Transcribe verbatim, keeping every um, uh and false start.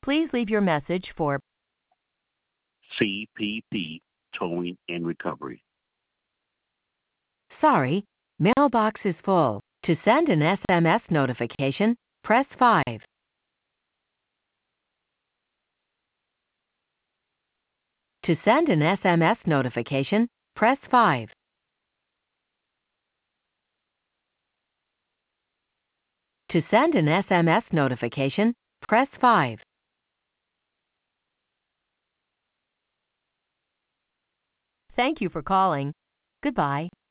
Please leave your message for C P P Towing and Recovery. Sorry, mailbox is full. To send an S M S notification, press five. To send an S M S notification, press five. To send an S M S notification, press five. Thank you for calling. Goodbye.